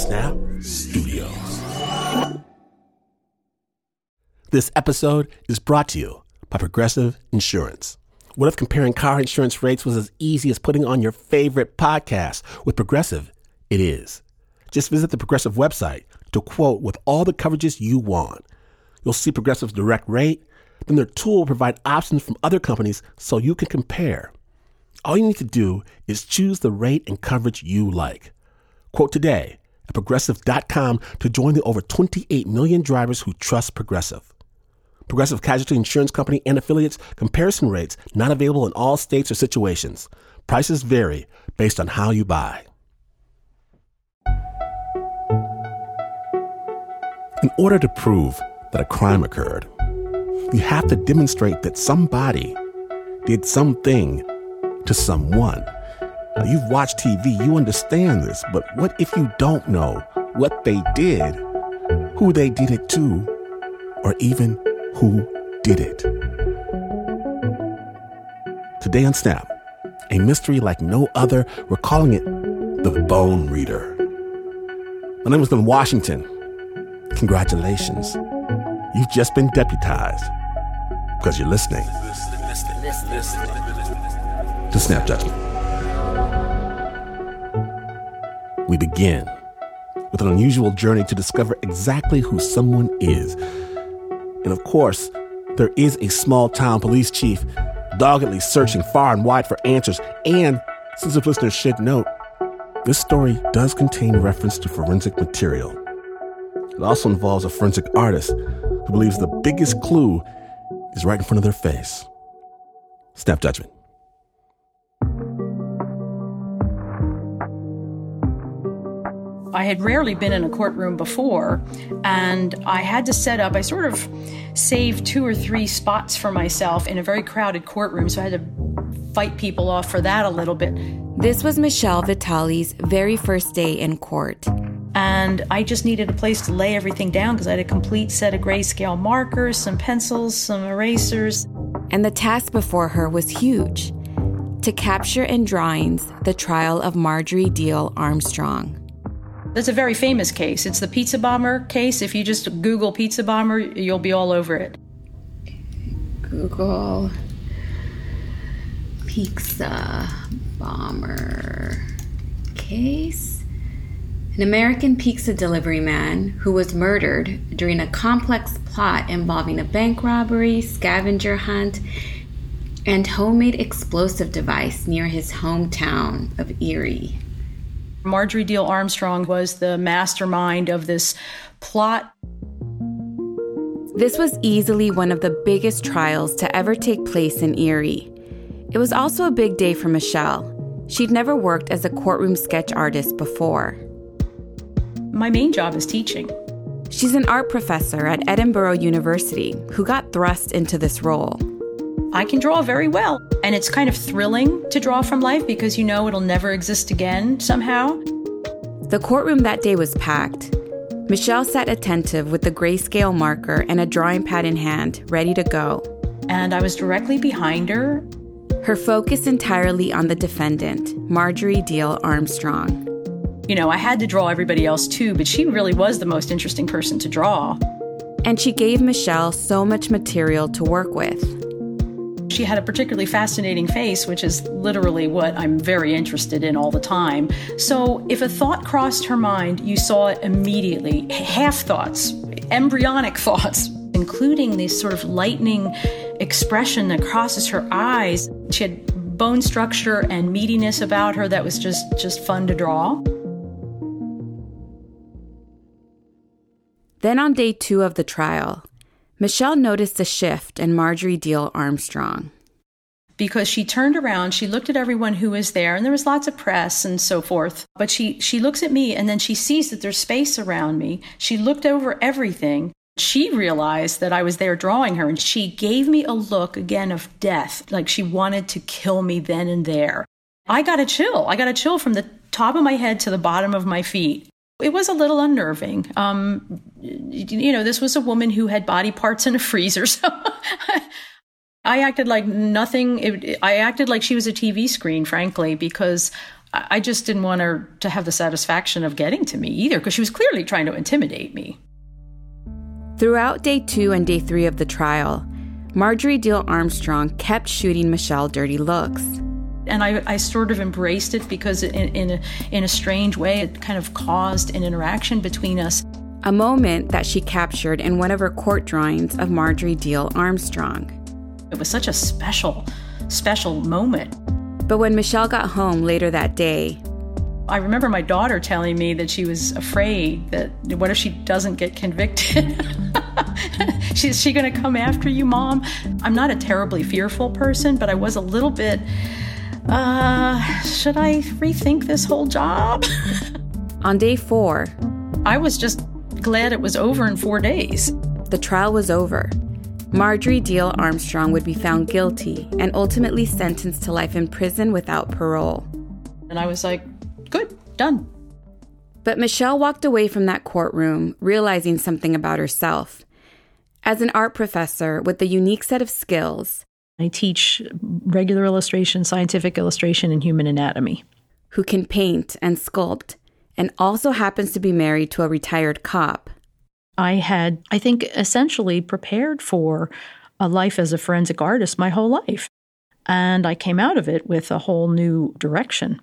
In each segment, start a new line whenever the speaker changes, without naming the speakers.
Snap Studios. This episode is brought to you by Progressive Insurance. What if comparing car insurance rates was as easy as putting on your favorite podcast? With Progressive, it is. Just visit the Progressive website to quote with all the coverages you want. You'll see Progressive's direct rate, then their tool will provide options from other companies so you can compare. All you need to do is choose the rate and coverage you like. Quote today at Progressive.com to join the over 28 million drivers who trust Progressive. Progressive Casualty Insurance Company and Affiliates. Comparison rates not available in all states or situations. Prices vary based on how you buy. In order to prove that a crime occurred, you have to demonstrate that somebody did something to someone. Now, you've watched TV, you understand this, but what if you don't know what they did, who they did it to, or even who did it? Today on Snap, a mystery like no other. We're calling it the Bone Reader. My name is Glenn Washington. Congratulations. You've just been deputized because you're listening to Snap Judgment. We begin with an unusual journey to discover exactly who someone is. And of course, there is a small-town police chief doggedly searching far and wide for answers. And since the listeners should note, this story does contain reference to forensic material. It also involves a forensic artist who believes the biggest clue is right in front of their face. Snap Judgment.
I had rarely been in a courtroom before, and I had to set up, I sort of saved 2 or 3 spots for myself in a very crowded courtroom, so I had to fight people off for that a little bit.
This was Michelle Vitale's very first day in court.
And I just needed a place to lay everything down because I had a complete set of grayscale markers, some pencils, some erasers.
And the task before her was huge: to capture in drawings the trial of Marjorie Diehl Armstrong.
It's a very famous case. It's the pizza bomber case. If you just Google pizza bomber, you'll be all over it.
Google pizza bomber case. An American pizza delivery man who was murdered during a complex plot involving a bank robbery, scavenger hunt, and homemade explosive device near his hometown of Erie.
Marjorie Diehl Armstrong was the mastermind of this plot.
This was easily one of the biggest trials to ever take place in Erie. It was also a big day for Michelle. She'd never worked as a courtroom sketch artist before.
My main job is teaching.
She's an art professor at Edinburgh University who got thrust into this role.
I can draw very well, and it's kind of thrilling to draw from life because you know it'll never exist again somehow.
The courtroom that day was packed. Michelle sat attentive with the grayscale marker and a drawing pad in hand, ready to go.
And I was directly behind her.
Her focus entirely on the defendant, Marjorie Diehl Armstrong.
You know, I had to draw everybody else too, but she really was the most interesting person to draw.
And she gave Michelle so much material to work with.
She had a particularly fascinating face, which is literally what I'm very interested in all the time. So if a thought crossed her mind, you saw it immediately. Half thoughts, embryonic thoughts, including this sort of lightning expression that crosses her eyes. She had bone structure and meatiness about her that was just fun to draw.
Then on day 2 of the trial, Michelle noticed a shift in Marjorie Diehl Armstrong.
Because she turned around, she looked at everyone who was there, and there was lots of press and so forth. But she looks at me, and then she sees that there's space around me. She looked over everything. She realized that I was there drawing her, and she gave me a look, again, of death, like she wanted to kill me then and there. I got a chill. I got a chill from the top of my head to the bottom of my feet. It was a little unnerving. This was a woman who had body parts in a freezer, so I acted like nothing. I acted like she was a TV screen, frankly, because I just didn't want her to have the satisfaction of getting to me either, because she was clearly trying to intimidate me.
Throughout day 2 and day 3 of the trial, Marjorie Diehl Armstrong kept shooting Michelle dirty looks.
And I sort of embraced it because in a strange way, it kind of caused an interaction between us.
A moment that she captured in one of her court drawings of Marjorie Diehl Armstrong.
It was such a special moment.
But when Michelle got home later that day,
I remember my daughter telling me that she was afraid that what if she doesn't get convicted? Is she going to come after you, Mom? I'm not a terribly fearful person, but I was a little bit, should I rethink this whole job?
On day 4,
I was just glad it was over in 4 days.
The trial was over. Marjorie Diehl Armstrong would be found guilty and ultimately sentenced to life in prison without parole.
And I was like, good, done.
But Michelle walked away from that courtroom realizing something about herself. As an art professor with a unique set of skills,
I teach regular illustration, scientific illustration, and human anatomy.
Who can paint and sculpt, and also happens to be married to a retired cop.
I had, I think, essentially prepared for a life as a forensic artist my whole life. And I came out of it with a whole new direction.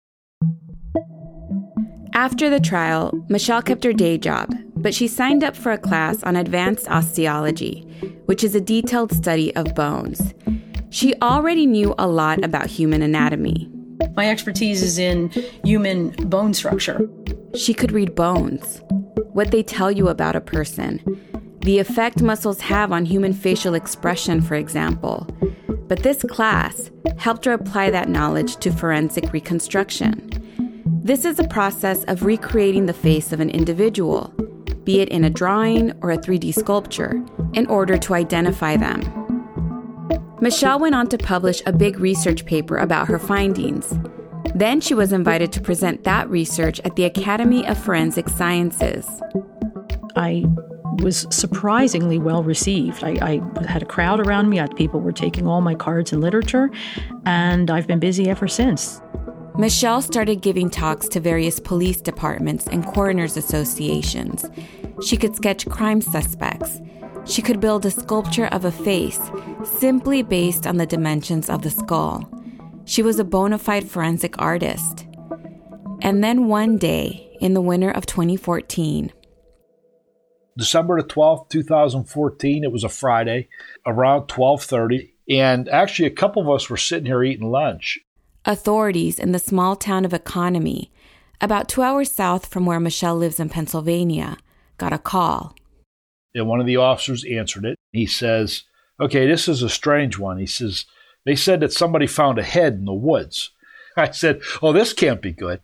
After the trial, Michelle kept her day job, but she signed up for a class on advanced osteology, which is a detailed study of bones. She already knew a lot about human anatomy.
My expertise is in human bone structure.
She could read bones, what they tell you about a person, the effect muscles have on human facial expression, for example. But this class helped her apply that knowledge to forensic reconstruction. This is a process of recreating the face of an individual, be it in a drawing or a 3D sculpture, in order to identify them. Michelle went on to publish a big research paper about her findings. Then she was invited to present that research at the Academy of Forensic Sciences.
I was surprisingly well received. I had a crowd around me. People were taking all my cards and literature, and I've been busy ever since.
Michelle started giving talks to various police departments and coroners' associations. She could sketch crime suspects. She could build a sculpture of a face simply based on the dimensions of the skull. She was a bona fide forensic artist. And then one day, in the winter of 2014,
December the 12th, 2014, it was a Friday, around 12:30, and actually a couple of us were sitting here eating lunch.
authorities in the small town of Economy, about 2 hours south from where Michelle lives in Pennsylvania, got a call.
And one of the officers answered it. He says, okay, this is a strange one. He says, they said that somebody found a head in the woods. I said, oh, this can't be good.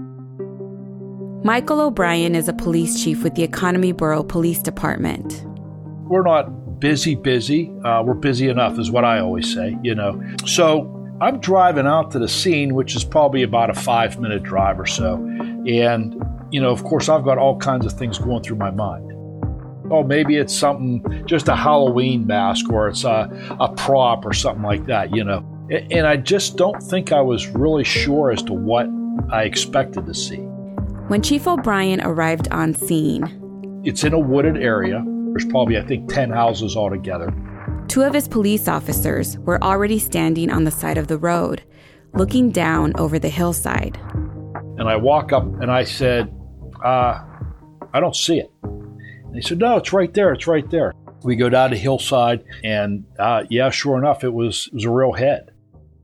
Michael O'Brien is a police chief with the Economy Borough Police Department.
We're not busy. We're busy enough is what I always say, So I'm driving out to the scene, which is probably about a 5-minute drive or so. And, of course, I've got all kinds of things going through my mind. Oh, maybe it's something, just a Halloween mask, or it's a prop or something like that, And I just don't think I was really sure as to what I expected to see.
When Chief O'Brien arrived on scene,
it's in a wooded area. There's probably, I think, 10 houses altogether.
2 of his police officers were already standing on the side of the road, looking down over the hillside.
And I walk up and I said, I don't see it. And he said, no, it's right there. It's right there. We go down the hillside and sure enough, it was a real head.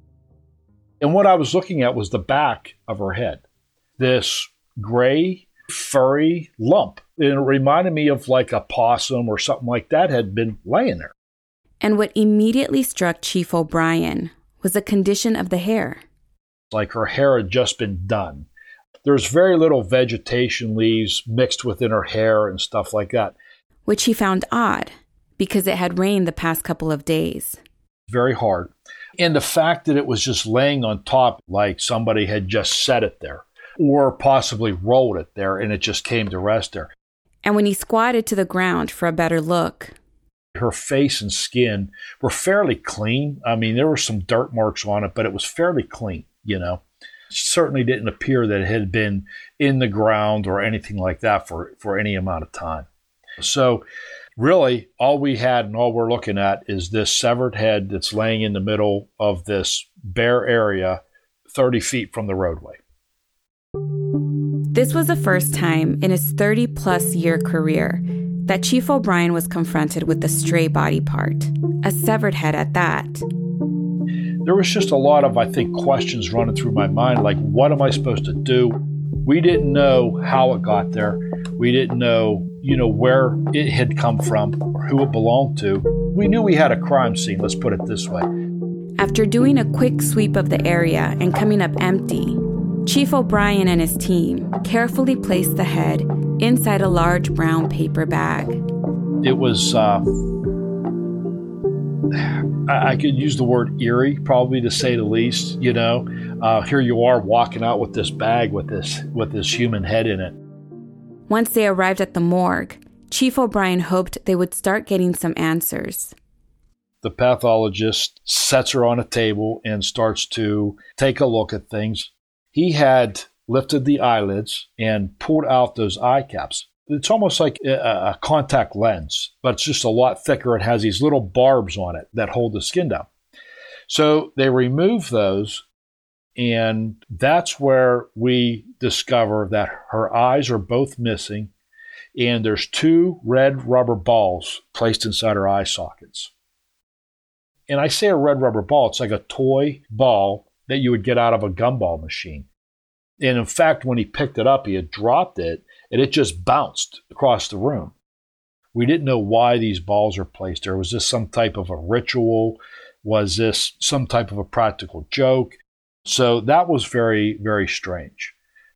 And what I was looking at was the back of her head. This gray, furry lump. And it reminded me of like a possum or something like that had been laying there.
And what immediately struck Chief O'Brien was the condition of the hair.
Like her hair had just been done. There's very little vegetation leaves mixed within her hair and stuff like that.
Which he found odd, because it had rained the past couple of days.
Very hard. And the fact that it was just laying on top, like somebody had just set it there, or possibly rolled it there, and it just came to rest there.
And when he squatted to the ground for a better look,
her face and skin were fairly clean. I mean, there were some dirt marks on it, but it was fairly clean, Certainly didn't appear that it had been in the ground or anything like that for any amount of time. So really, all we had and all we're looking at is this severed head that's laying in the middle of this bare area 30 feet from the roadway.
This was the first time in his 30-plus year career that Chief O'Brien was confronted with a stray body part, a severed head at that.
There was just a lot of, I think, questions running through my mind, like, what am I supposed to do? We didn't know how it got there. We didn't know, where it had come from or who it belonged to. We knew we had a crime scene, let's put it this way.
After doing a quick sweep of the area and coming up empty, Chief O'Brien and his team carefully placed the head inside a large brown paper bag.
It was, I could use the word eerie, probably, to say the least. Here you are walking out with this bag with this human head in it.
Once they arrived at the morgue, Chief O'Brien hoped they would start getting some answers.
The pathologist sets her on a table and starts to take a look at things. He had lifted the eyelids and pulled out those eye caps. It's almost like a contact lens, but it's just a lot thicker. It has these little barbs on it that hold the skin down. So they remove those, and that's where we discover that her eyes are both missing, and there's 2 red rubber balls placed inside her eye sockets. And I say a red rubber ball, it's like a toy ball that you would get out of a gumball machine. And in fact, when he picked it up, he had dropped it, and it just bounced across the room. We didn't know why these balls are placed there. Was this some type of a ritual? Was this some type of a practical joke? So that was very, very strange.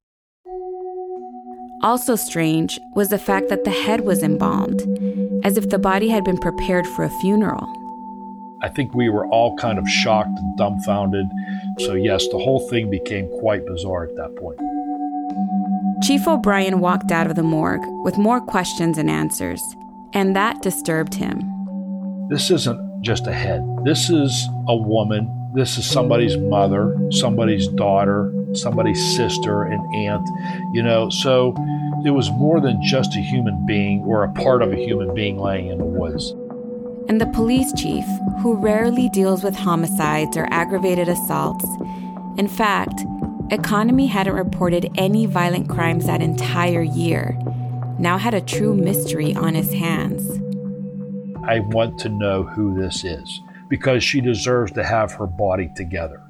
Also strange was the fact that the head was embalmed, as if the body had been prepared for a funeral.
I think we were all kind of shocked and dumbfounded. So yes, the whole thing became quite bizarre at that point.
Chief O'Brien walked out of the morgue with more questions and answers, and that disturbed him.
This isn't just a head. This is a woman. This is somebody's mother, somebody's daughter, somebody's sister, an aunt, so it was more than just a human being or a part of a human being laying in the woods.
And the police chief, who rarely deals with homicides or aggravated assaults, in fact, Economy hadn't reported any violent crimes that entire year, now had a true mystery on his hands.
I want to know who this is, because she deserves to have her body together.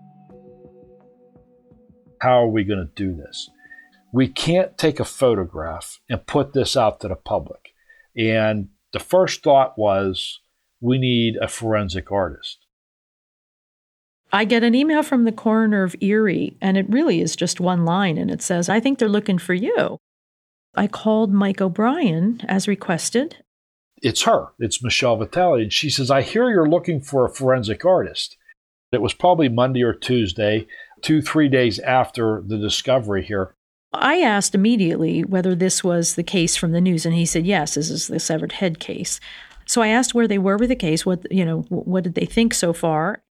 How are we going to do this? We can't take a photograph and put this out to the public. And the first thought was, we need a forensic artist.
I get an email from the coroner of Erie, and it really is just one line, and it says, I think they're looking for you. I called Mike O'Brien as requested.
It's her. It's Michelle Vitale. And she says, I hear you're looking for a forensic artist. It was probably Monday or Tuesday, 2-3 days after the discovery here.
I asked immediately whether this was the case from the news, and he said, yes, this is the severed head case. So I asked where they were with the case, what did they think so far?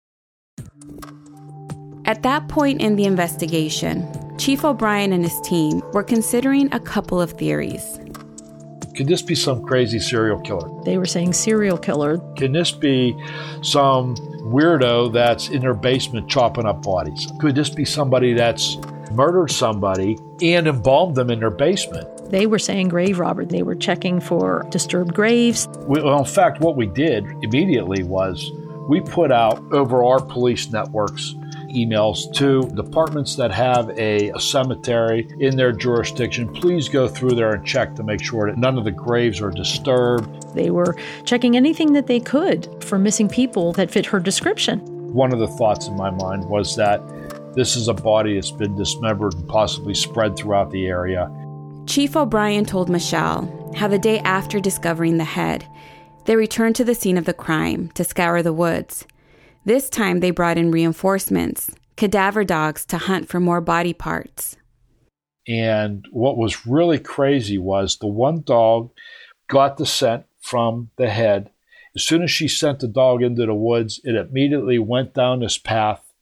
At that point in the investigation, Chief O'Brien and his team were considering a couple of theories.
Could this be some crazy serial killer?
They were saying serial killer.
Can this be some weirdo that's in their basement chopping up bodies? Could this be somebody that's murdered somebody and embalmed them in their basement?
They were saying grave robber. They were checking for disturbed graves.
Well, in fact, what we did immediately was we put out over our police networks emails to departments that have a cemetery in their jurisdiction. Please go through there and check to make sure that none of the graves are disturbed.
They were checking anything that they could for missing people that fit her description.
One of the thoughts in my mind was that this is a body that's been dismembered and possibly spread throughout the area.
Chief O'Brien told Michelle how the day after discovering the head, they returned to the scene of the crime to scour the woods. This time they brought in reinforcements, cadaver dogs to hunt for more body parts.
And what was really crazy was the one dog got the scent from the head. As soon as she sent the dog into the woods, it immediately went down this path,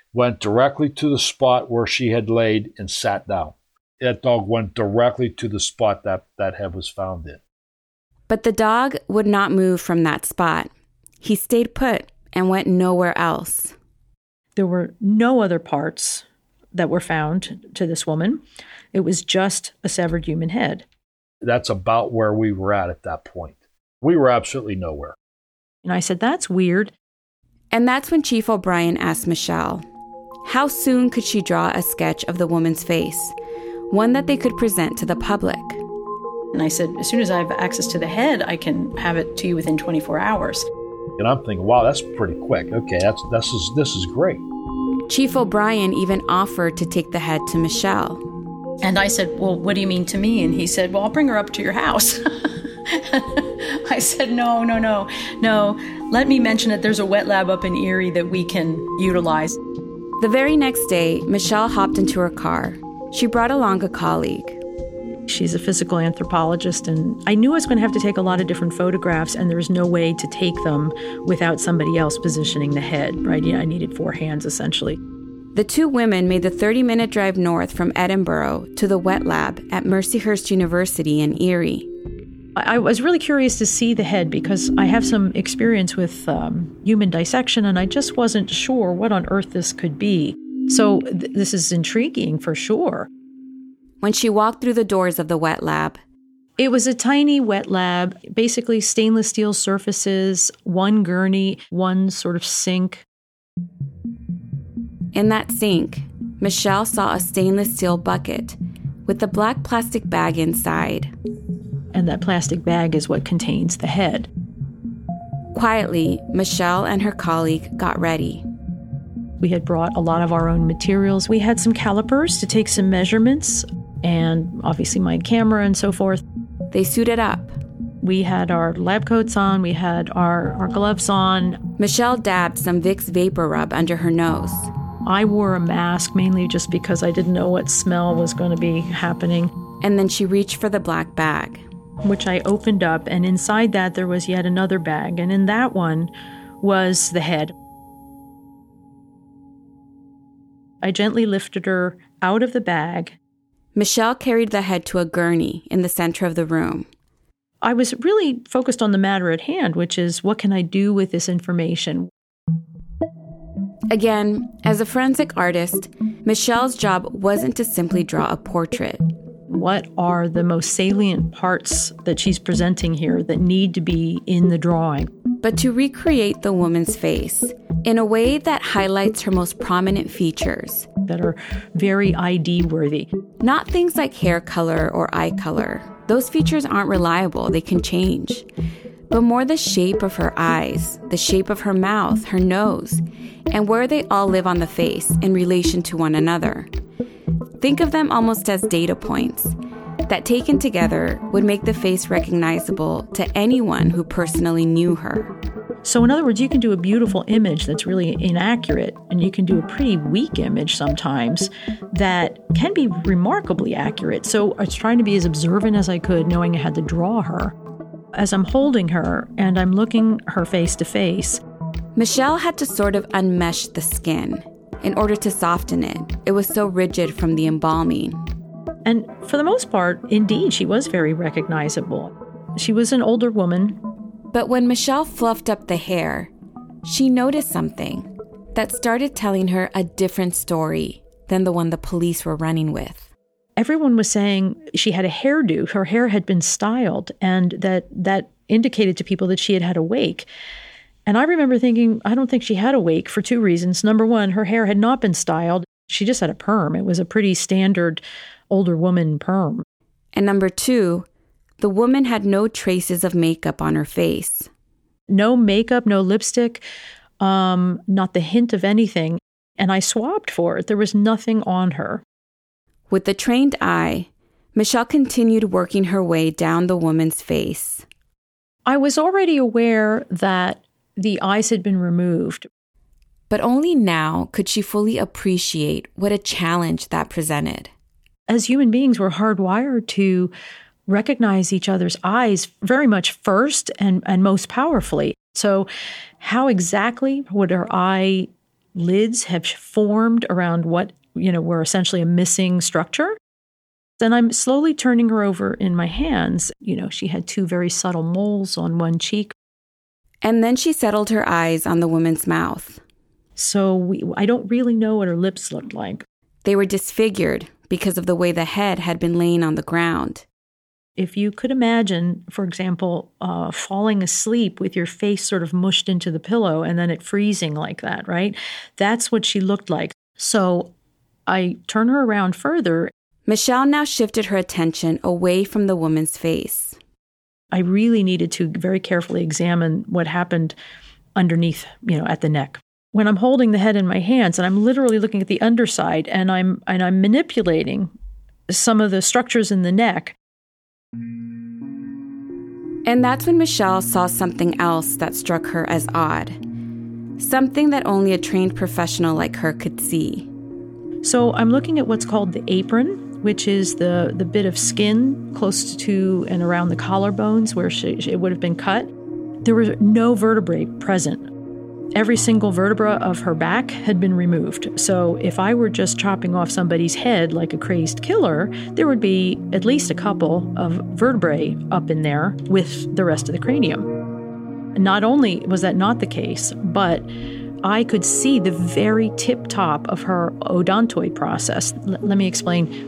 went directly to the spot where she had laid and sat down. That dog went directly to the spot that head was found in.
But the dog would not move from that spot. He stayed put and went nowhere else.
There were no other parts that were found to this woman. It was just a severed human head.
That's about where we were at that point. We were absolutely nowhere.
And I said, that's weird.
And that's when Chief O'Brien asked Michelle, how soon could she draw a sketch of the woman's face, one that they could present to the public?
And I said, as soon as I have access to the head, I can have it to you within 24 hours.
And I'm thinking, wow, that's pretty quick. Okay, this is great.
Chief O'Brien even offered to take the head to Michelle.
And I said, well, what do you mean to me? And he said, well, I'll bring her up to your house. I said, no. Let me mention that there's a wet lab up in Erie that we can utilize.
The very next day, Michelle hopped into her car. She brought along a colleague.
She's a physical anthropologist, and I knew I was going to have to take a lot of different photographs, and there was no way to take them without somebody else positioning the head, right? I needed 4 hands, essentially.
The two women made the 30-minute drive north from Edinburgh to the wet lab at Mercyhurst University in Erie.
I was really curious to see the head because I have some experience with human dissection, and I just wasn't sure what on earth this could be. So this is intriguing for sure.
When she walked through the doors of the wet lab,
it was a tiny wet lab, basically stainless steel surfaces, one gurney, one sort of sink.
In that sink, Michelle saw a stainless steel bucket with a black plastic bag inside.
And that plastic bag is what contains the head.
Quietly, Michelle and her colleague got ready.
We had brought a lot of our own materials. We had some calipers to take some measurements, and obviously my camera and so forth.
They suited up.
We had our lab coats on. We had our gloves on.
Michelle dabbed some Vicks Vapor Rub under her nose.
I wore a mask mainly just because I didn't know what smell was going to be happening.
And then she reached for the black bag,
which I opened up, and inside that there was yet another bag, and in that one was the head. I gently lifted her out of the bag.
Michelle carried the head to a gurney in the center of the room.
I was really focused on the matter at hand, which is, what can I do with this information?
Again, as a forensic artist, Michelle's job wasn't to simply draw a portrait.
What are the most salient parts that she's presenting here that need to be in the drawing?
But to recreate the woman's face in a way that highlights her most prominent features.
That are very ID-worthy.
Not things like hair color or eye color. Those features aren't reliable, they can change. But more the shape of her eyes, the shape of her mouth, her nose, and where they all live on the face in relation to one another. Think of them almost as data points that taken together would make the face recognizable to anyone who personally knew her.
So in other words, you can do a beautiful image that's really inaccurate, and you can do a pretty weak image sometimes that can be remarkably accurate. So I was trying to be as observant as I could, knowing I had to draw her. As I'm holding her and I'm looking her face to face,
Michelle had to sort of unmesh the skin in order to soften it. It was so rigid from the embalming.
And for the most part, indeed, she was very recognizable. She was an older woman.
But when Michelle fluffed up the hair, she noticed something that started telling her a different story than the one the police were running with.
Everyone was saying she had a hairdo. Her hair had been styled, and that indicated to people that she had had a wake. And I remember thinking, I don't think she had a wake for 2 reasons. Number one, her hair had not been styled. She just had a perm. It was a pretty standard older woman perm.
And number 2, the woman had no traces of makeup on her face.
No makeup, no lipstick, not the hint of anything. And I swabbed for it. There was nothing on her.
With the trained eye, Michelle continued working her way down the woman's face.
I was already aware that the eyes had been removed.
But only now could she fully appreciate what a challenge that presented.
As human beings, we're hardwired to recognize each other's eyes very much first and most powerfully. So how exactly would her eye lids have formed around what, were essentially a missing structure. Then I'm slowly turning her over in my hands. She had 2 very subtle moles on one cheek.
And then she settled her eyes on the woman's mouth.
So I don't really know what her lips looked like.
They were disfigured because of the way the head had been laying on the ground.
If you could imagine, for example, falling asleep with your face sort of mushed into the pillow and then it freezing like that, right? That's what she looked like. So I turn her around further.
Michelle now shifted her attention away from the woman's face.
I really needed to very carefully examine what happened underneath, at the neck. When I'm holding the head in my hands and I'm literally looking at the underside and I'm manipulating some of the structures in the neck.
And that's when Michelle saw something else that struck her as odd. Something that only a trained professional like her could see.
So I'm looking at what's called the apron, which is the bit of skin close to and around the collarbones where it would have been cut. There were no vertebrae present. Every single vertebra of her back had been removed. So if I were just chopping off somebody's head like a crazed killer, there would be at least a couple of vertebrae up in there with the rest of the cranium. Not only was that not the case, but I could see the very tip top of her odontoid process. Let me explain.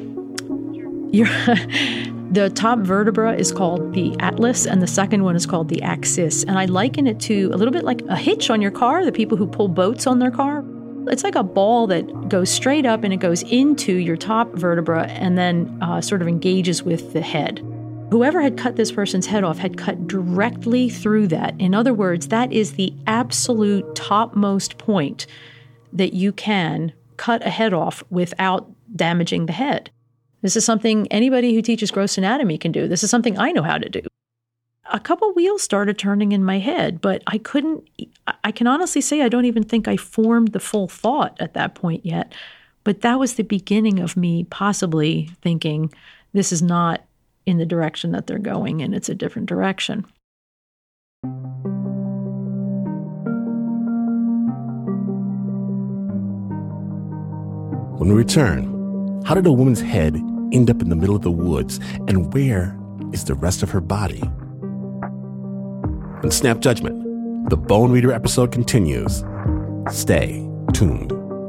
The top vertebra is called the atlas, and the second one is called the axis. And I liken it to a little bit like a hitch on your car, the people who pull boats on their car. It's like a ball that goes straight up and it goes into your top vertebra and then sort of engages with the head. Whoever had cut this person's head off had cut directly through that. In other words, that is the absolute topmost point that you can cut a head off without damaging the head. This is something anybody who teaches gross anatomy can do. This is something I know how to do. A couple wheels started turning in my head, but I can honestly say I don't even think I formed the full thought at that point yet. But that was the beginning of me possibly thinking this is not in the direction that they're going and it's a different direction.
When we return, how did a woman's head end up in the middle of the woods, and where is the rest of her body? In Snap Judgment, the Bone Reader episode continues. Stay tuned.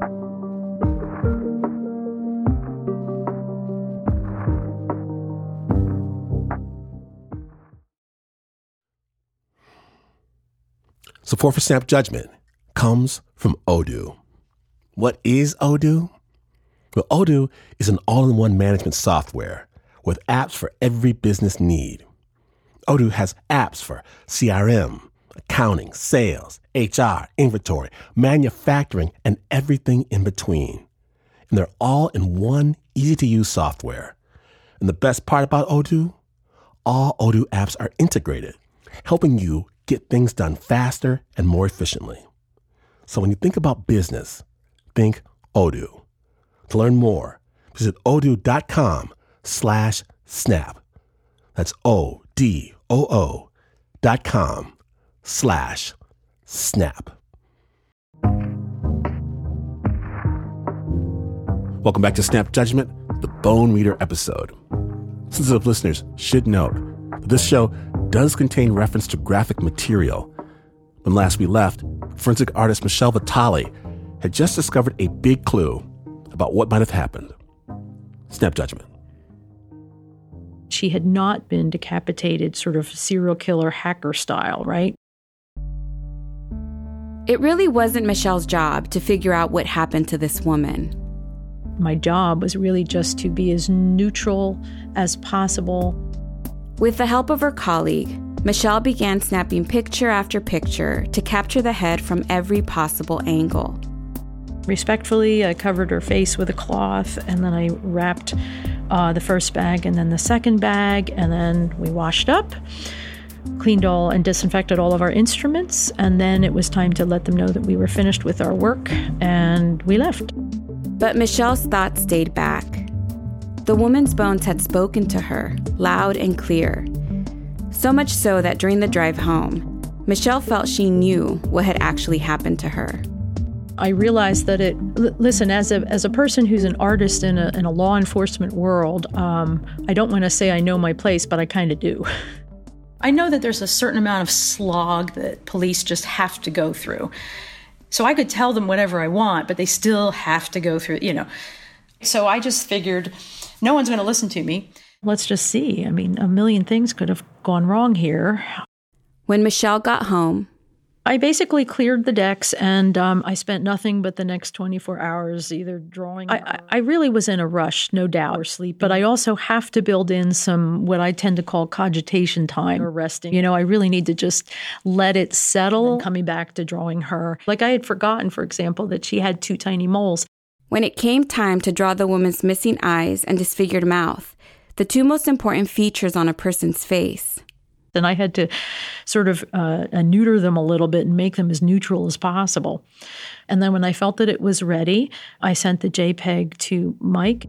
Support for Snap Judgment comes from Odoo. What is Odoo? Well, Odoo is an all-in-one management software with apps for every business need. Odoo has apps for CRM, accounting, sales, HR, inventory, manufacturing, and everything in between. And they're all in one easy-to-use software. And the best part about Odoo? All Odoo apps are integrated, helping you get things done faster and more efficiently. So when you think about business, think Odoo. To learn more, visit odoo.com/snap. That's ODOO.com/snap. Welcome back to Snap Judgment, the Bone Reader episode. Sensitive listeners should note that this show does contain reference to graphic material. When last we left, forensic artist Michelle Vitale had just discovered a big clue about what might have happened. Snap Judgment.
She had not been decapitated sort of serial killer hacker style, right?
It really wasn't Michelle's job to figure out what happened to this woman.
My job was really just to be as neutral as possible.
With the help of her colleague, Michelle began snapping picture after picture to capture the head from every possible angle.
Respectfully, I covered her face with a cloth, and then I wrapped the first bag and then the second bag, and then we washed up, cleaned all and disinfected all of our instruments, and then it was time to let them know that we were finished with our work, and we left.
But Michelle's thoughts stayed back. The woman's bones had spoken to her, loud and clear. So much so that during the drive home, Michelle felt she knew what had actually happened to her.
I realized that listen, as a person who's an artist in a law enforcement world, I don't want to say I know my place, but I kind of do. I know that there's a certain amount of slog that police just have to go through. So I could tell them whatever I want, but they still have to go through, So I just figured no one's going to listen to me. Let's just see. I mean, a million things could have gone wrong here.
When Michelle got home,
I basically cleared the decks, and I spent nothing but the next 24 hours either drawing. I really was in a rush, no doubt, or sleep. But I also have to build in some what I tend to call cogitation time or resting. I really need to just let it settle. Coming back to drawing her. Like I had forgotten, for example, that she had 2 tiny moles.
When it came time to draw the woman's missing eyes and disfigured mouth, the 2 most important features on a person's face.
And I had to sort of neuter them a little bit and make them as neutral as possible. And then when I felt that it was ready, I sent the JPEG to Mike.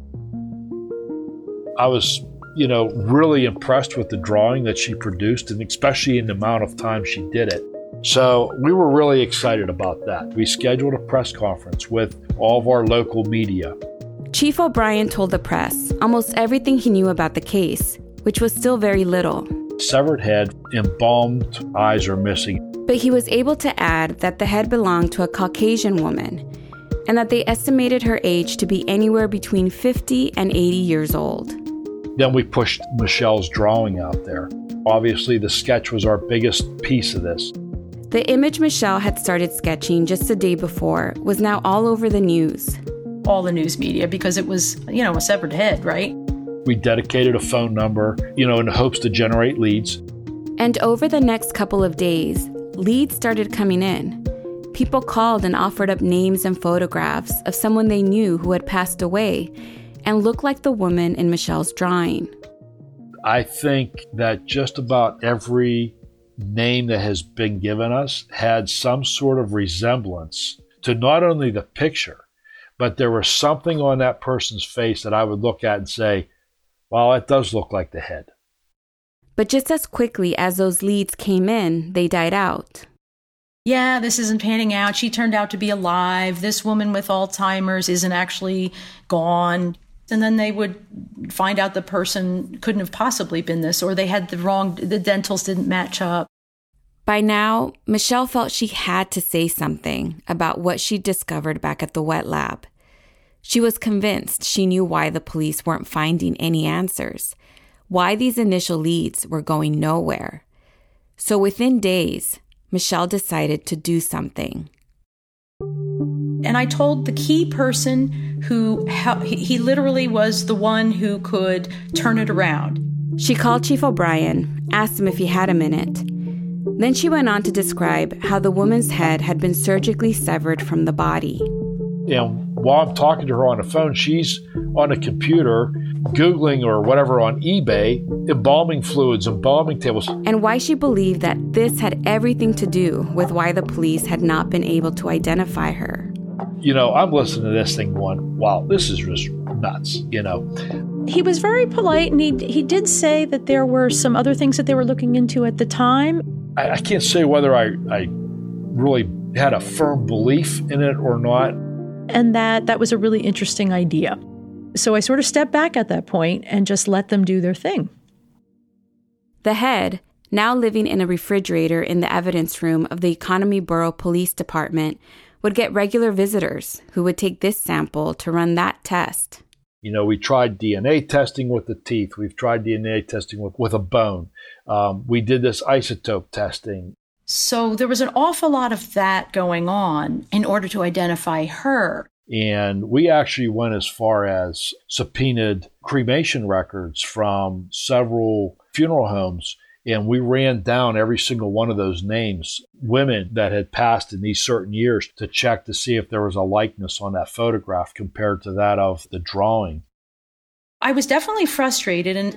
I was, really impressed with the drawing that she produced, and especially in the amount of time she did it. So we were really excited about that. We scheduled a press conference with all of our local media.
Chief O'Brien told the press almost everything he knew about the case, which was still very little.
Severed head, embalmed eyes are missing.
But he was able to add that the head belonged to a Caucasian woman and that they estimated her age to be anywhere between 50 and 80 years old.
Then we pushed Michelle's drawing out there. Obviously, the sketch was our biggest piece of this.
The image Michelle had started sketching just the day before was now all over the news.
All the news media, because it was, a severed head, right?
We dedicated a phone number, in hopes to generate leads.
And over the next couple of days, leads started coming in. People called and offered up names and photographs of someone they knew who had passed away and looked like the woman in Michelle's drawing.
I think that just about every name that has been given us had some sort of resemblance to not only the picture, but there was something on that person's face that I would look at and say, well, it does look like the head.
But just as quickly as those leads came in, they died out.
Yeah, this isn't panning out. She turned out to be alive. This woman with Alzheimer's isn't actually gone. And then they would find out the person couldn't have possibly been this, or they had the dentals didn't match up.
By now, Michelle felt she had to say something about what she'd discovered back at the wet lab. She was convinced she knew why the police weren't finding any answers, why these initial leads were going nowhere. So within days, Michelle decided to do something.
And I told the key person who, he literally was the one who could turn it around.
She called Chief O'Brien, asked him if he had a minute. Then she went on to describe how the woman's head had been surgically severed from the body.
And while I'm talking to her on the phone, she's on a computer, Googling or whatever on eBay, embalming fluids, embalming tables.
And why she believed that this had everything to do with why the police had not been able to identify her.
I'm listening to this thing going, wow, this is just nuts,
He was very polite, and he did say that there were some other things that they were looking into at the time.
I can't say whether I really had a firm belief in it or not.
And that was a really interesting idea. So I sort of stepped back at that point and just let them do their thing.
The head, now living in a refrigerator in the evidence room of the Economy Borough Police Department, would get regular visitors who would take this sample to run that test.
We tried DNA testing with the teeth. We've tried DNA testing with a bone. We did this isotope testing.
So there was an awful lot of that going on in order to identify her.
And we actually went as far as subpoenaed cremation records from several funeral homes. And we ran down every single one of those names, women that had passed in these certain years, to check to see if there was a likeness on that photograph compared to that of the drawing.
I was definitely frustrated. And,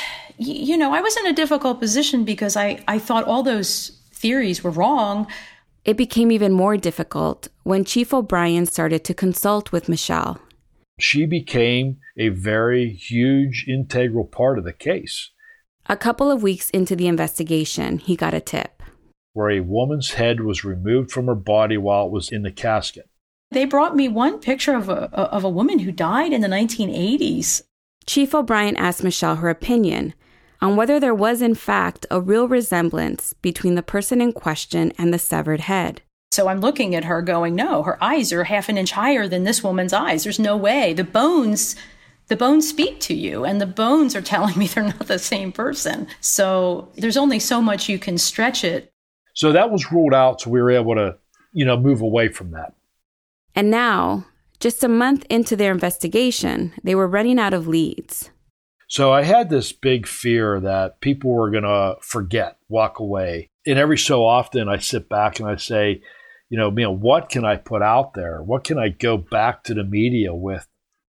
I was in a difficult position because I thought all those theories were wrong.
It became even more difficult when Chief O'Brien started to consult with Michelle.
She became a very huge, integral part of the case.
A couple of weeks into the investigation, he got a tip.
Where a woman's head was removed from her body while it was in the casket.
They brought me one picture of a woman who died in the 1980s.
Chief O'Brien asked Michelle her opinion on whether there was in fact a real resemblance between the person in question and the severed head.
So I'm looking at her going, no, her eyes are half an inch higher than this woman's eyes. There's no way. The bones speak to you, and the bones are telling me they're not the same person. So there's only so much you can stretch it.
So that was ruled out, so we were able to, move away from that.
And now, just a month into their investigation, they were running out of leads.
So I had this big fear that people were going to forget, walk away. And every so often I sit back and I say, what can I put out there? What can I go back to the media with?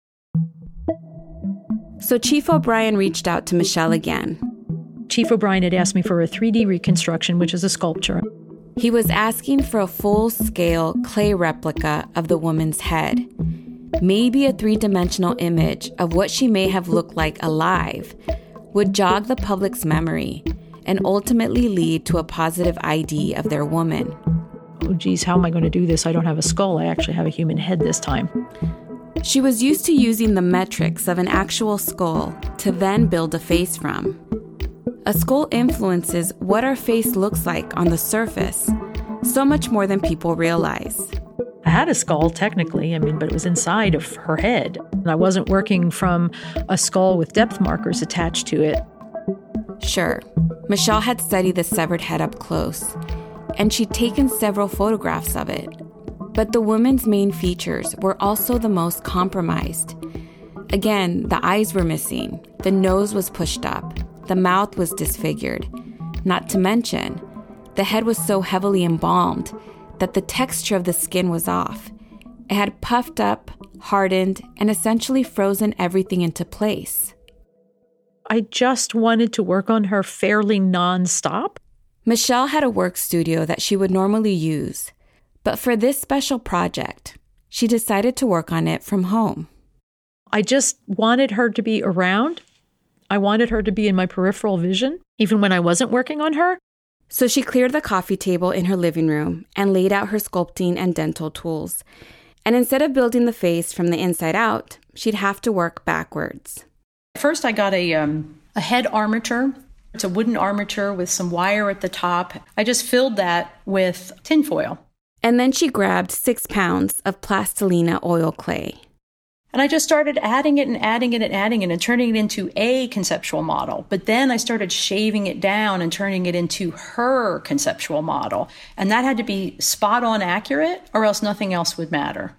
So Chief O'Brien reached out to Michelle again.
Chief O'Brien had asked me for a 3D reconstruction, which is a sculpture.
He was asking for a full-scale clay replica of the woman's head. Maybe a 3-dimensional image of what she may have looked like alive would jog the public's memory and ultimately lead to a positive ID of their woman.
Oh, geez, how am I going to do this? I don't have a skull. I actually have a human head this time.
She was used to using the metrics of an actual skull to then build a face from. A skull influences what our face looks like on the surface, so much more than people realize.
I had a skull, technically, but it was inside of her head. And I wasn't working from a skull with depth markers attached to it.
Sure, Michelle had studied the severed head up close, and she'd taken several photographs of it. But the woman's main features were also the most compromised. Again, the eyes were missing, the nose was pushed up, the mouth was disfigured. Not to mention, the head was so heavily embalmed that the texture of the skin was off. It had puffed up, hardened, and essentially frozen everything into place.
I just wanted to work on her fairly nonstop.
Michelle had a work studio that she would normally use, but for this special project, she decided to work on it from home.
I just wanted her to be around. I wanted her to be in my peripheral vision, even when I wasn't working on her.
So she cleared the coffee table in her living room and laid out her sculpting and dental tools. And instead of building the face from the inside out, she'd have to work backwards.
First, I got a head armature. It's a wooden armature with some wire at the top. I just filled that with tinfoil.
And then she grabbed 6 pounds of plastilina oil clay.
And I just started adding it and adding it and adding it and turning it into a conceptual model. But then I started shaving it down and turning it into her conceptual model. And that had to be spot on accurate, or else nothing else would matter.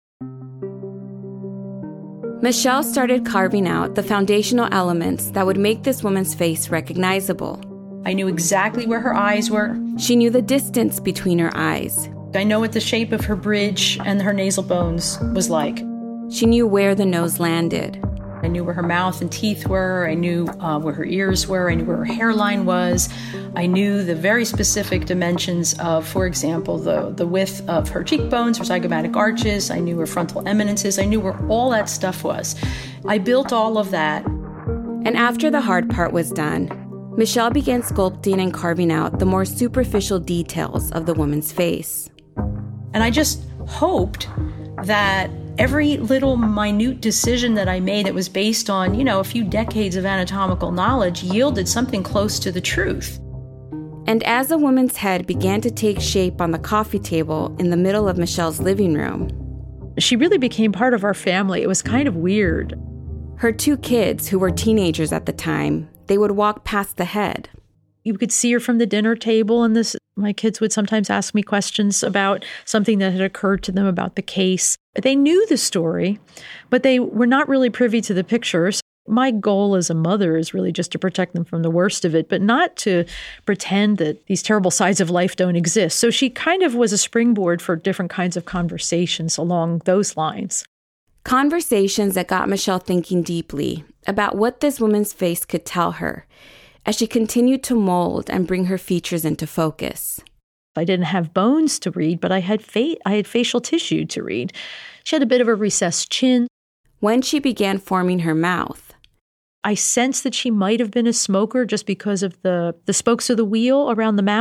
Michelle started carving out the foundational elements that would make this woman's face recognizable.
I knew exactly where her eyes were.
She knew the distance between her eyes.
I know what the shape of her bridge and her nasal bones was like.
She knew where the nose landed.
I knew where her mouth and teeth were. I knew where her ears were. I knew where her hairline was. I knew the very specific dimensions of, for example, the width of her cheekbones, her zygomatic arches. I knew her frontal eminences. I knew where all that stuff was. I built all of that.
And after the hard part was done, Michelle began sculpting and carving out the more superficial details of the woman's face.
And I just hoped that every little minute decision that I made that was based on, a few decades of anatomical knowledge yielded something close to the truth.
And as a woman's head began to take shape on the coffee table in the middle of Michelle's living room,
she really became part of our family. It was kind of weird.
Her 2 kids, who were teenagers at the time, they would walk past the head.
You could see her from the dinner table, and my kids would sometimes ask me questions about something that had occurred to them about the case. They knew the story, but they were not really privy to the pictures. My goal as a mother is really just to protect them from the worst of it, but not to pretend that these terrible sides of life don't exist. So she kind of was a springboard for different kinds of conversations along those lines.
Conversations that got Michelle thinking deeply about what this woman's face could tell her as she continued to mold and bring her features into focus.
I didn't have bones to read, but I had facial tissue to read. She had a bit of a recessed chin.
When she began forming her mouth,
I sensed that she might have been a smoker just because of the spokes of the wheel around the mouth.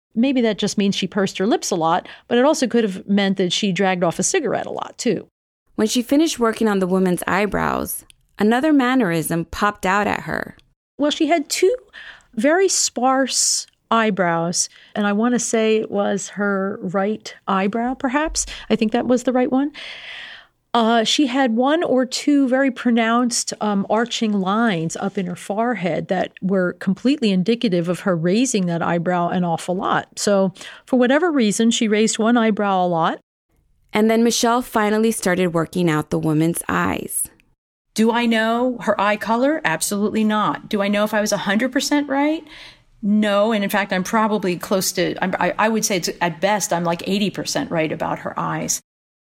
Maybe that just means she pursed her lips a lot, but it also could have meant that she dragged off a cigarette a lot, too.
When she finished working on the woman's eyebrows, another mannerism popped out at her.
Well, she had two very sparse eyebrows, and I want to say it was her right eyebrow, perhaps. I think that was the right one. She had one or two very pronounced arching lines up in her forehead that were completely indicative of her raising that eyebrow an awful lot. So for whatever reason, she raised one eyebrow a lot.
And then Michelle finally started working out the woman's eyes.
Do I know her eye color? Absolutely not. Do I know if I was 100% right? No. And in fact, I'm probably close to, I would say it's, at best, I'm like 80% right about her eyes.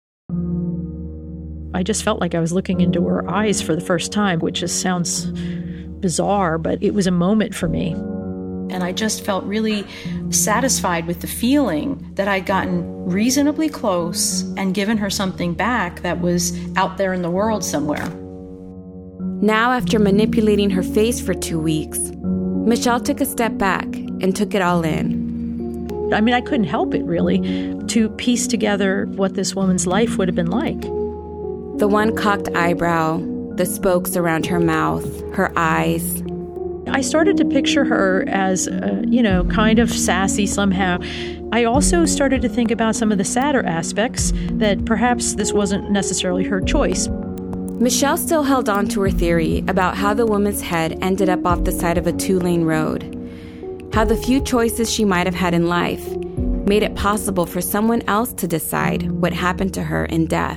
I just felt like I was looking into her eyes for the first time, which just sounds bizarre, but it was a moment for me.
And I just felt really satisfied with the feeling that I'd gotten reasonably close and given her something back that was out there in the world somewhere.
Now, after manipulating her face for 2 weeks, Michelle took a step back and took it all in.
I mean, I couldn't help it, really, to piece together what this woman's life would have been like.
The one cocked eyebrow, the spokes around her mouth, her eyes.
I started to picture her as, kind of sassy somehow. I also started to think about some of the sadder aspects, that perhaps this wasn't necessarily her choice.
Michelle still held on to her theory about how the woman's head ended up off the side of a 2-lane road, how the few choices she might have had in life made it possible for someone else to decide what happened to her in death.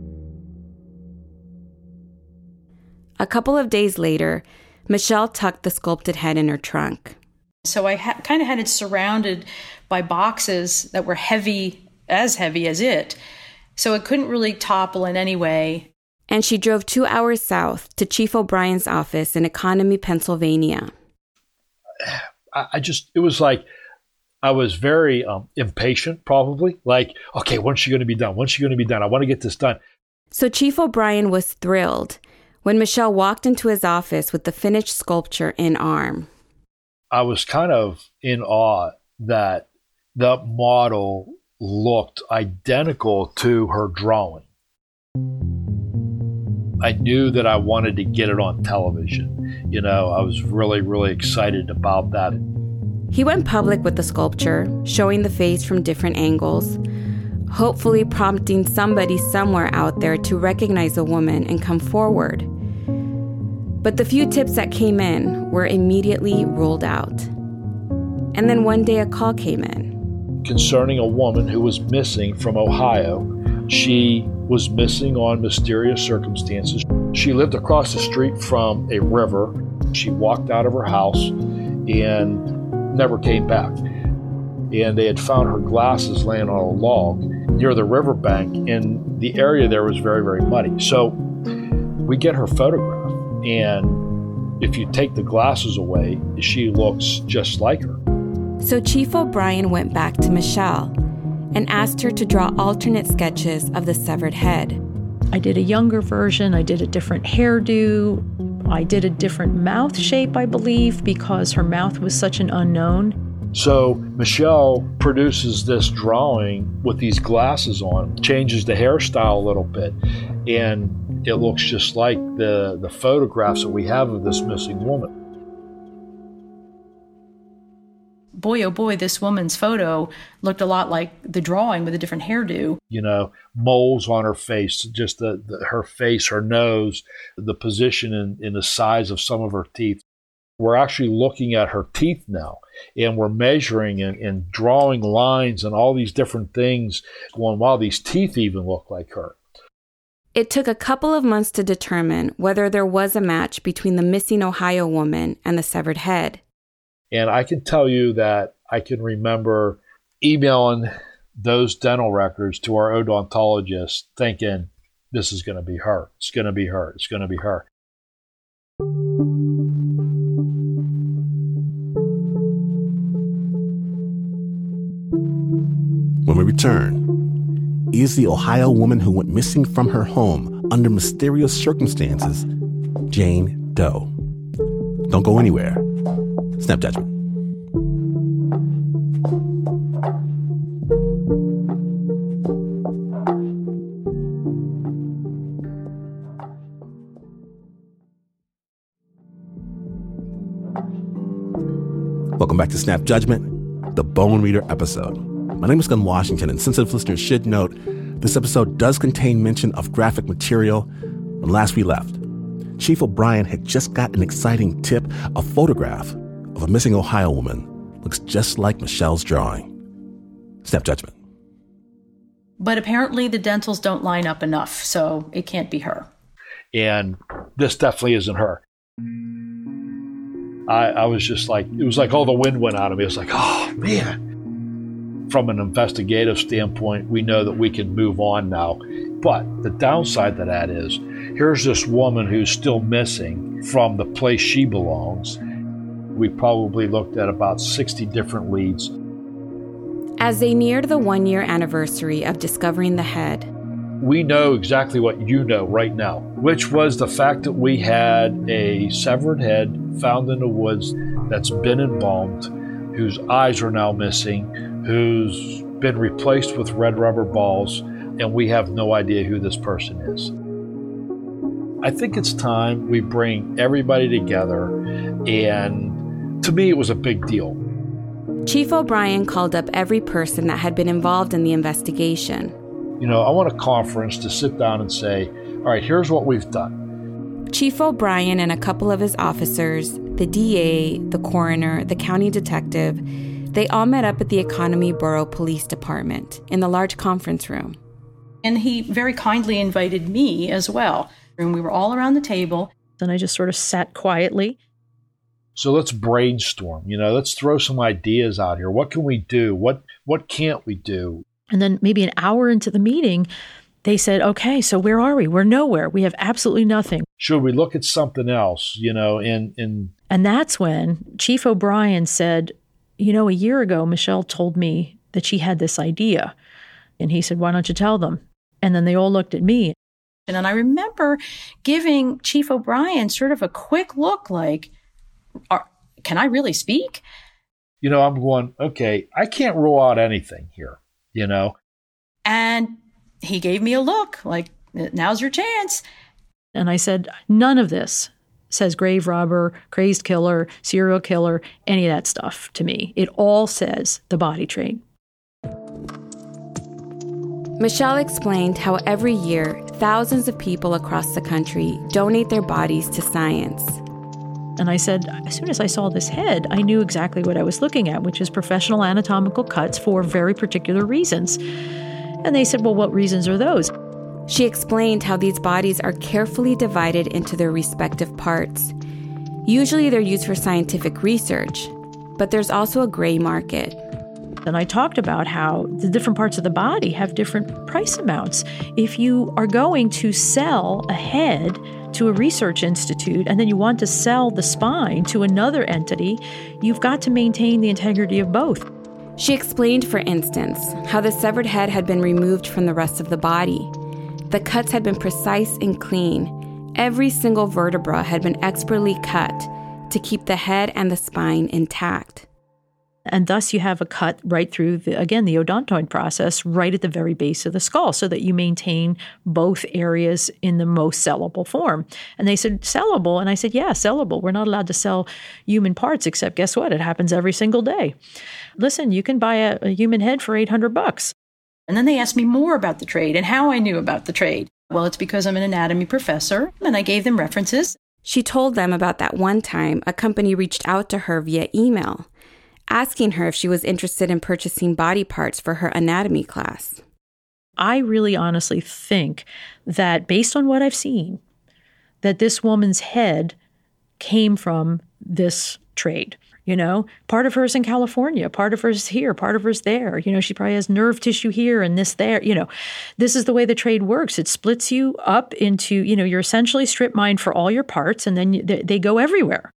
A couple of days later, Michelle tucked the sculpted head in her trunk.
So I kind of had it surrounded by boxes that were heavy as it, so it couldn't really topple in any way.
And she drove 2 hours south to Chief O'Brien's office in Economy, Pennsylvania.
It was like I was very impatient, probably. Like, okay, when's she going to be done? When's she going to be done? I want to get this done.
So Chief O'Brien was thrilled when Michelle walked into his office with the finished sculpture in arm.
I was kind of in awe that the model looked identical to her drawing. I knew that I wanted to get it on television. I was really, really excited about that.
He went public with the sculpture, showing the face from different angles, hopefully prompting somebody somewhere out there to recognize a woman and come forward. But the few tips that came in were immediately ruled out. And then one day a call came in.
Concerning a woman who was missing from Ohio. She was missing on mysterious circumstances. She lived across the street from a river. She walked out of her house and never came back. And they had found her glasses laying on a log near the riverbank, and the area there was very, very muddy. So we get her photograph, and if you take the glasses away, she looks just like her.
So Chief O'Brien went back to Michelle and asked her to draw alternate sketches of the severed head.
I did a younger version. I did a different hairdo. I did a different mouth shape, I believe, because her mouth was such an unknown.
So Michelle produces this drawing with these glasses on, changes the hairstyle a little bit, and it looks just like the photographs that we have of this missing woman.
Boy, oh boy, this woman's photo looked a lot like the drawing with a different hairdo.
Moles on her face, just her face, her nose, the position in the size of some of her teeth. We're actually looking at her teeth now, and we're measuring and drawing lines and all these different things, going, wow, these teeth even look like her.
It took a couple of months to determine whether there was a match between the missing Ohio woman and the severed head.
And I can tell you that I can remember emailing those dental records to our odontologist thinking, this is going to be her. It's going to be her. It's going to be her.
When we return, is the Ohio woman who went missing from her home under mysterious circumstances Jane Doe? Don't go anywhere. Snap Judgment. Welcome back to Snap Judgment, the Bone Reader episode. My name is Glenn Washington, and sensitive listeners should note this episode does contain mention of graphic material. When last we left, Chief O'Brien had just got an exciting tip. A photograph of a missing Ohio woman looks just like Michelle's drawing. Snap Judgment.
But apparently the dentals don't line up enough, so it can't be her.
And this definitely isn't her. I was just like, it was like all the wind went out of me. It was like, oh, man. From an investigative standpoint, we know that we can move on now. But the downside to that is, here's this woman who's still missing from the place she belongs. We probably looked at about 60 different leads.
As they neared the 1-year anniversary of discovering the head,
we know exactly what you know right now, which was the fact that we had a severed head found in the woods that's been embalmed, whose eyes are now missing, who's been replaced with red rubber balls, and we have no idea who this person is. I think it's time we bring everybody together, and to me it was a big deal.
Chief O'Brien called up every person that had been involved in the investigation.
You know, I want a conference to sit down and say, all right, here's what we've done.
Chief O'Brien and a couple of his officers, the DA, the coroner, the county detective, they all met up at the Economy Borough Police Department in the large conference room.
And he very kindly invited me as well. And we were all around the table.
Then I just sort of sat quietly.
So let's brainstorm, let's throw some ideas out here. What can we do? What can't we do?
And then maybe an hour into the meeting, they said, okay, so where are we? We're nowhere. We have absolutely nothing.
Should we look at something else, And
that's when Chief O'Brien said, a year ago, Michelle told me that she had this idea. And he said, why don't you tell them? And then they all looked at me.
And I remember giving Chief O'Brien sort of a quick look like, can I really speak?
I'm going, okay, I can't rule out anything here.
And he gave me a look like, now's your chance.
And I said, none of this says grave robber, crazed killer, serial killer, any of that stuff to me. It all says the body trade.
Michelle explained how every year, thousands of people across the country donate their bodies to science.
And I said, as soon as I saw this head, I knew exactly what I was looking at, which is professional anatomical cuts for very particular reasons. And they said, well, what reasons are those?
She explained how these bodies are carefully divided into their respective parts. Usually they're used for scientific research, but there's also a gray market.
And I talked about how the different parts of the body have different price amounts. If you are going to sell a head to a research institute and then you want to sell the spine to another entity, you've got to maintain the integrity of both.
She explained, for instance, how the severed head had been removed from the rest of the body. The cuts had been precise and clean. Every single vertebra had been expertly cut to keep the head and the spine intact.
And thus you have a cut right through, the odontoid process right at the very base of the skull so that you maintain both areas in the most sellable form. And they said, sellable? And I said, yeah, sellable. We're not allowed to sell human parts, except guess what? It happens every single day. Listen, you can buy a human head for $800.
And then they asked me more about the trade and how I knew about the trade. Well, it's because I'm an anatomy professor, and I gave them references.
She told them about that one time a company reached out to her via email, asking her if she was interested in purchasing body parts for her anatomy class.
I really honestly think that based on what I've seen, that this woman's head came from this trade. Part of her is in California, part of her is here, part of her is there. She probably has nerve tissue here and this there. This is the way the trade works. It splits you up into, you're essentially strip mined for all your parts, and then they go everywhere.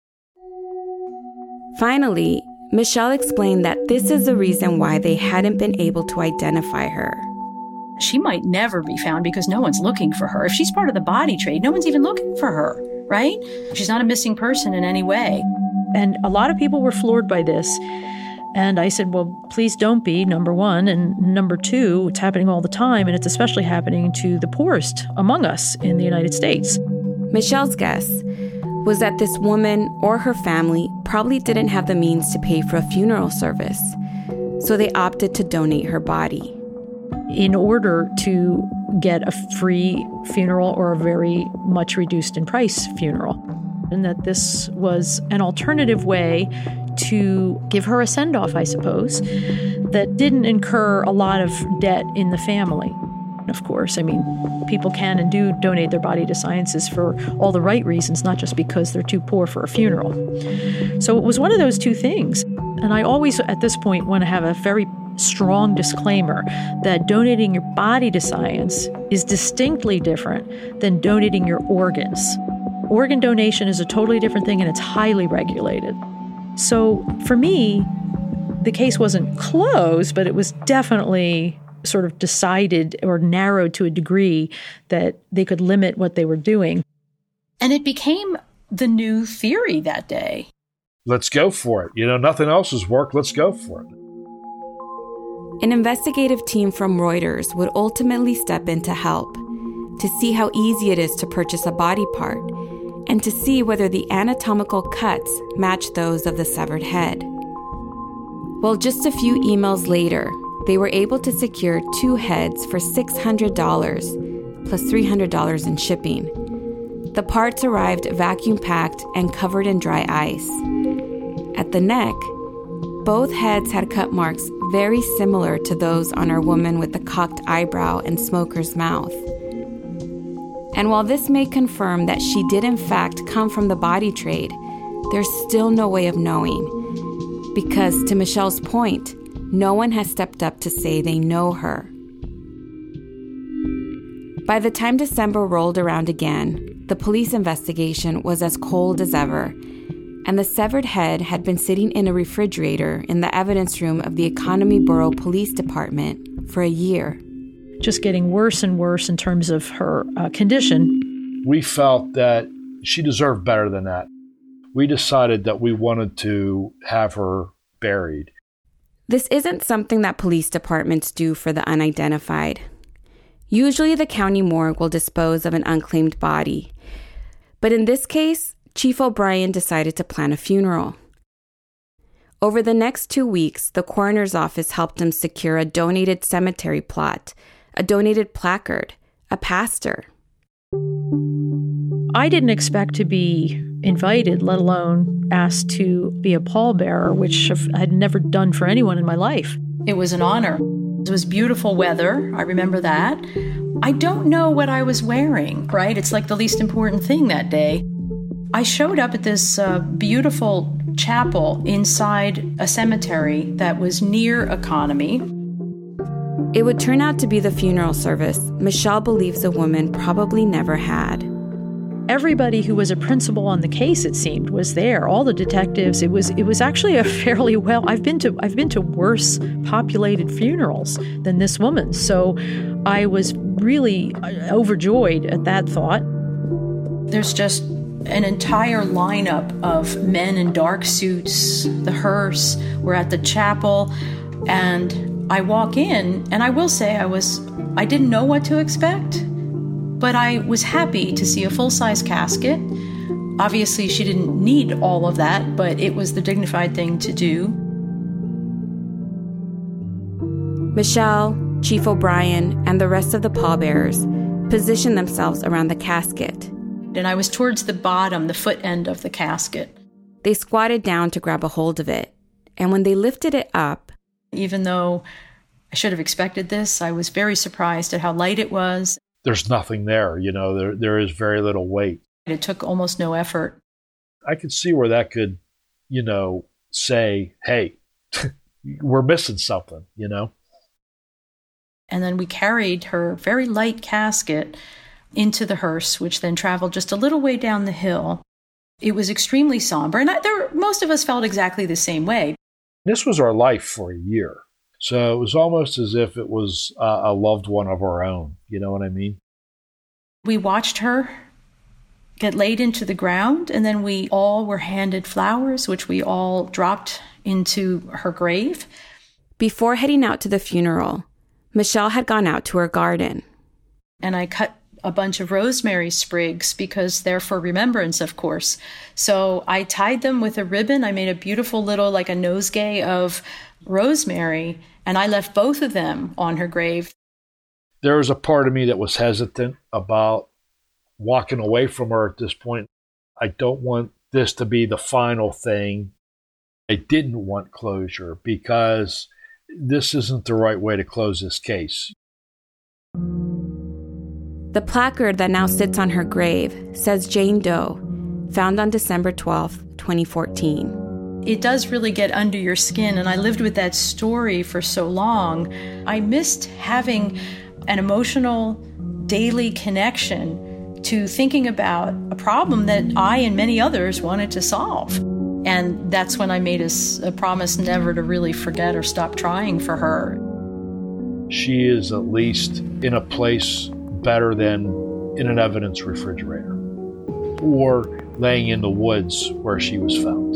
Finally, Michelle explained that this is the reason why they hadn't been able to identify her.
She might never be found because no one's looking for her. If she's part of the body trade, no one's even looking for her, right? She's not a missing person in any way.
And a lot of people were floored by this. And I said, well, please don't be, number one. And number two, it's happening all the time, and it's especially happening to the poorest among us in the United States.
Michelle's guess was that this woman or her family probably didn't have the means to pay for a funeral service, so they opted to donate her body.
In order to get a free funeral or a very much reduced in price funeral. And that this was an alternative way to give her a send-off, I suppose, that didn't incur a lot of debt in the family. Of course, I mean, people can and do donate their body to sciences for all the right reasons, not just because they're too poor for a funeral. So it was one of those two things. And I always, at this point, want to have a very strong disclaimer that donating your body to science is distinctly different than donating your organs. Organ donation is a totally different thing, and it's highly regulated. So for me, the case wasn't closed, but it was definitely sort of decided or narrowed to a degree that they could limit what they were doing.
And it became the new theory that day.
Let's go for it. Nothing else has worked. Let's go for it.
An investigative team from Reuters would ultimately step in to help, to see how easy it is to purchase a body part, and to see whether the anatomical cuts match those of the severed head. Well, just a few emails later, they were able to secure 2 heads for $600, plus $300 in shipping. The parts arrived vacuum-packed and covered in dry ice. At the neck, both heads had cut marks very similar to those on our woman with the cocked eyebrow and smoker's mouth. And while this may confirm that she did in fact come from the body trade, there's still no way of knowing. Because, to Michelle's point, no one has stepped up to say they know her. By the time December rolled around again, the police investigation was as cold as ever, and the severed head had been sitting in a refrigerator in the evidence room of the Economy Borough Police Department for a year.
Just getting worse and worse in terms of her condition.
We felt that she deserved better than that. We decided that we wanted to have her buried.
This isn't something that police departments do for the unidentified. Usually the county morgue will dispose of an unclaimed body. But in this case, Chief O'Brien decided to plan a funeral. Over the next 2 weeks, the coroner's office helped him secure a donated cemetery plot, a donated placard, a pastor.
I didn't expect to be invited, let alone asked to be a pallbearer, which I'd never done for anyone in my life.
It was an honor. It was beautiful weather. I remember that. I don't know what I was wearing, right? It's like the least important thing that day. I showed up at this beautiful chapel inside a cemetery that was near Economy.
It would turn out to be the funeral service Michelle believes the woman probably never had.
Everybody who was a principal on the case, it seemed, was there. All the detectives. It was actually a fairly well. I've been to worse populated funerals than this woman's. So I was really overjoyed at that thought.
There's just an entire lineup of men in dark suits. The hearse. We're at the chapel, and I walk in, and I will say I didn't know what to expect, but I was happy to see a full-size casket. Obviously, she didn't need all of that, but it was the dignified thing to do.
Michelle, Chief O'Brien, and the rest of the pallbearers positioned themselves around the casket.
And I was towards the bottom, the foot end of the casket.
They squatted down to grab a hold of it, and when they lifted it up,
even though I should have expected this, I was very surprised at how light it was.
There's nothing there, there is very little weight.
It took almost no effort.
I could see where that could, say, hey, we're missing something,
And then we carried her very light casket into the hearse, which then traveled just a little way down the hill. It was extremely somber, and most of us felt exactly the same way.
This was our life for a year. So it was almost as if it was a loved one of our own. You know what I mean?
We watched her get laid into the ground, and then we all were handed flowers, which we all dropped into her grave.
Before heading out to the funeral, Michelle had gone out to her garden.
And I cut a bunch of rosemary sprigs because they're for remembrance, of course. So I tied them with a ribbon. I made a beautiful little, like a nosegay of rosemary, and I left both of them on her grave.
There was a part of me that was hesitant about walking away from her at this point. I don't want this to be the final thing. I didn't want closure because this isn't the right way to close this case.
The placard that now sits on her grave says Jane Doe, found on December 12th, 2014.
It does really get under your skin, and I lived with that story for so long. I missed having an emotional daily connection to thinking about a problem that I and many others wanted to solve. And that's when I made a promise never to really forget or stop trying for her.
She is at least in a place better than in an evidence refrigerator or laying in the woods where she was found.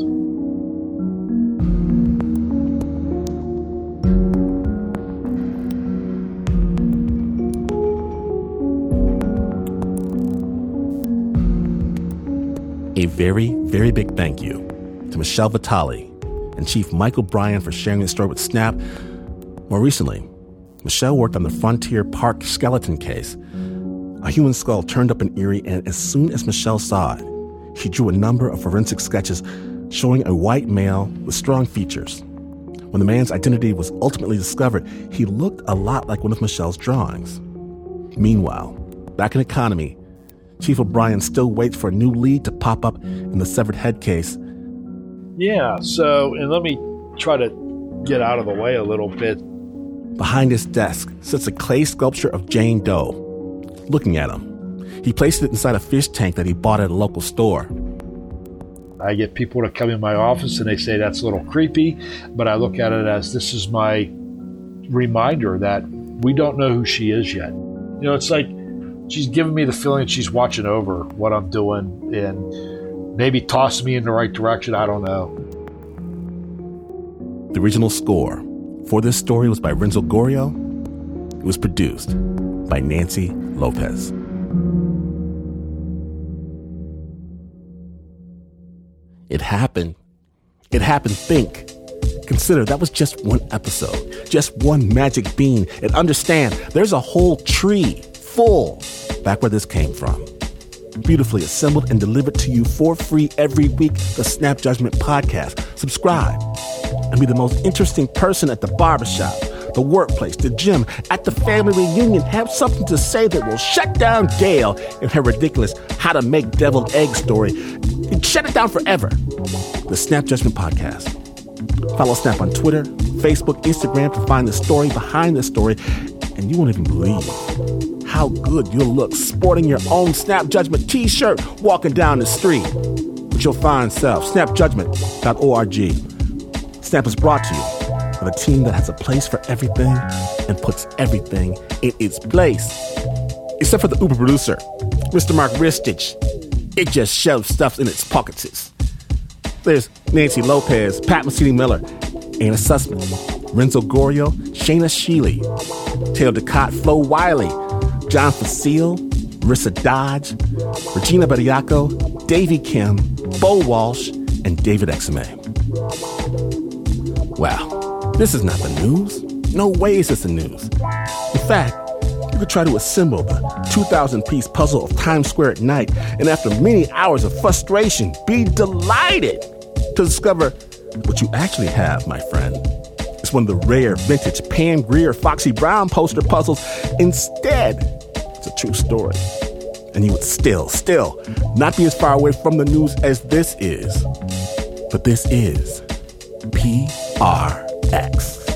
A very, very big thank you to Michelle Vitale and Chief Michael Bryan for sharing this story with Snap. More recently, Michelle worked on the Frontier Park skeleton case. A human skull turned up in Erie, and as soon as Michelle saw it, she drew a number of forensic sketches showing a white male with strong features. When the man's identity was ultimately discovered, he looked a lot like one of Michelle's drawings. Meanwhile, back in Economy, Chief O'Brien still waits for a new lead to pop up in the severed head case.
Yeah, and let me try to get out of the way a little bit.
Behind his desk sits a clay sculpture of Jane Doe. Looking at him, he placed it inside a fish tank that he bought at a local store.
I get people to come in my office and they say that's a little creepy, but I look at it as this is my reminder that we don't know who she is yet. You know, it's like she's giving me the feeling that she's watching over what I'm doing and maybe tossing me in the right direction. I don't know.
The original score for this story was by Renzo Gorrio. It was produced by Nancy Lopez. It happened. It happened. Think. Consider that was just one episode, just one magic bean. And understand, there's a whole tree full back where this came from. Beautifully assembled and delivered to you for free every week, the Snap Judgment Podcast. Subscribe and be the most interesting person at the barbershop, the workplace, the gym, at the family reunion. Have something to say that will shut down Gail and her ridiculous how to make deviled egg story. And shut it down forever. The Snap Judgment Podcast. Follow Snap on Twitter, Facebook, Instagram to find the story behind the story. And you won't even believe how good you'll look sporting your own Snap Judgment t-shirt walking down the street with your fine self. snapjudgment.org. Snap is brought to you by a team that has a place for everything and puts everything in its place. Except for the Uber producer, Mr. Mark Ristich. It just shoves stuff in its pockets. There's Nancy Lopez, Pat Mesiti-Miller, Anna Sussman, Renzo Gorrio, Shayna Sheely, Taylor Ducott, Flo Wiley, John Facile, Marissa Dodge, Regina Bediaco, Davey Kim, Bo Walsh, and David Exame. Wow, this is not the news. No way is this the news. In fact, you could try to assemble the 2,000-piece puzzle of Times Square at night, and after many hours of frustration, be delighted to discover what you actually have, my friend. It's one of the rare vintage Pam Grier, Foxy Brown poster puzzles. Instead, it's a true story. And you would still not be as far away from the news as this is. But this is PRX.